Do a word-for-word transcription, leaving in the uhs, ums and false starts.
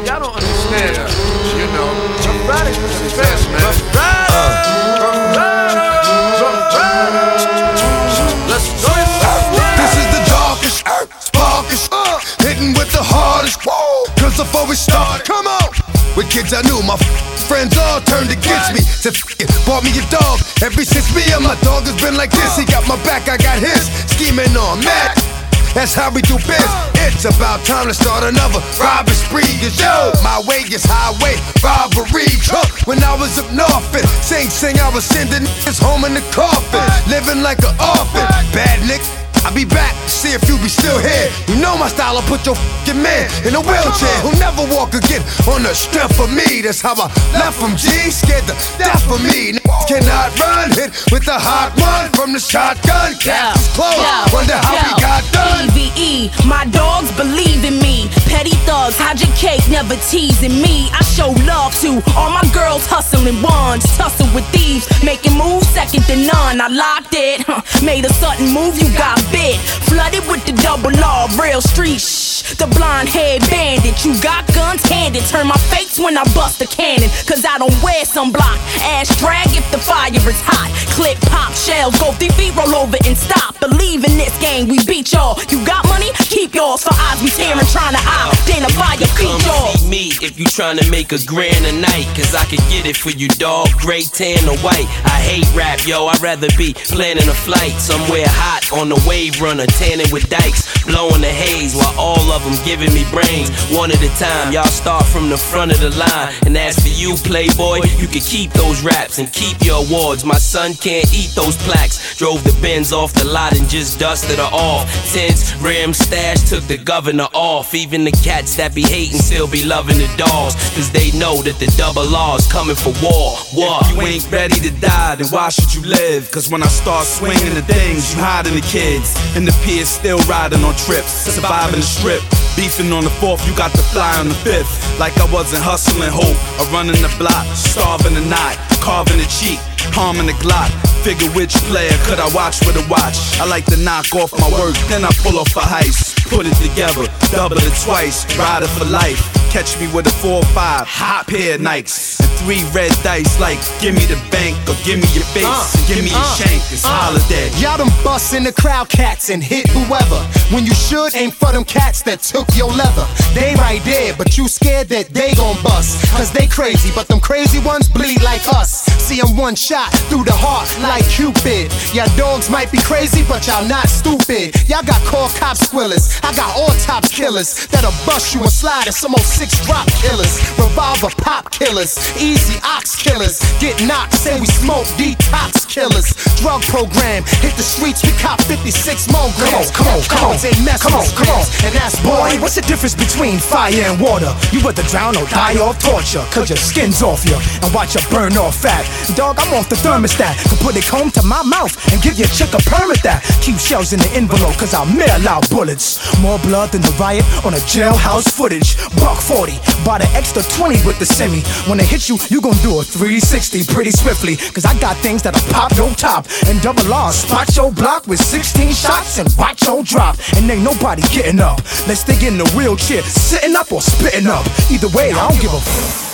y'all don't understand. Yeah, you know. Friday, Success, man. Let's go. This is the darkest, sparkest, uh, hitting with the hardest. Cause before we start, come on. With kids I knew, my friends all turned against me. Said f it, bought me a dog. Ever since me and my dog has been like this. He got my back, I got his. Scheming on Matt. That's how we do biz. It's about time to start another robbery spree. Cause yo, my way is highway robbery. Huh. When I was up north, and sing sing, I was sending niggas home in the coffin, living like an orphan. Bad nigga, I'll be back to see if you be still here. You know my style, I'll put your f***ing man in a wheelchair who'll never walk again on the strength of me. That's how I left from G, scared to death of me. Niggas cannot run, hit with the hot one from the shotgun. Caps is closed, wonder how we got done. E V E, my dogs believe in me. Petty thugs, hide your cake, never teasing me. I show love to all my girls hustling ones. Tussle with thieves, making moves second to none. I locked it, huh, made a sudden move, you got bit. Flooded with the double R, real street shh. The blonde haired bandit, you got guns handed. Turn my face when I bust a cannon. Cause I don't wear sunblock. Ash drag if the fire is hot. Clip pop shells, go three feet, roll over and stop. Believe in this game, we beat y'all. You got money? Keep yours. For eyes we tearing, trying to identify your feet, y'all. Come see me if you tryna make a grand a night. Cause I can get it for you, dog. Gray, tan, or white. I hate rap, yo. I'd rather be planning a flight somewhere hot on the wave runner, tanning with dikes, blowing the haze while all of them giving me brains. One at a time, y'all start from the front of the line. And as for you, playboy, you can keep those raps and keep your awards. My son can't eat those plaques. Drove the Benz off the lot and just dusted her off. Tents, rim, stash, took the governor off. Even the cats that be hating still be loving the dogs. Cause they know that the double R's coming for war. War. If you ain't ready to die, then why should you live? Cause when I start swinging the things, you hiding the kids. And the peers still riding on trips, surviving the strip. Beefing on the fourth, you got to fly on the fifth. Like I wasn't hustling hope, or running the block, starving the knot, carving the cheek, palming the Glock. Figure which player could I watch with a watch. I like to knock off my work, then I pull off a heist. Put it together, double it twice, ride it for life. Catch me with a four or five, hot pair of Nikes. And three red dice like, give me the bank or give me your face. Uh, give me uh, your shank, it's uh, holiday. Y'all done bust in the crowd cats and hit whoever. When you should aim for them cats that took your leather. They right there, but you scared that they gon' bust. Cause they crazy, but them crazy ones bleed like us. See them one shot through the heart like Cupid. Y'all dogs might be crazy, but y'all not stupid. Y'all got core cop squillers, I got all tops killers that'll bust you and slide at some old six drop killers. Revolver pop killers, easy ox killers. Get knocked, say we smoke detox killers. Drug program, hit the streets, we cop fifty-six more grams. Come on, come on, come on, come on, come on. And that's boy, what's the difference between fire and water? You either drown or die off torture. Cause your skin's off you and watch you burn off fat. Dog, I'm off the thermostat. Can put it comb to my mouth and give your chick a permit that. Keep shells in the envelope cause I'll mail out bullets. More blood than the riot on a jailhouse footage. Buck forty, bought an extra twenty with the semi. When they hit you, you gon' do a three sixty pretty swiftly. Cause I got things that'll pop your top. And double R, spot your block with sixteen shots and watch your drop. And ain't nobody getting up. Let's dig in the wheelchair, sitting up or spitting up. Either way, I don't give a f.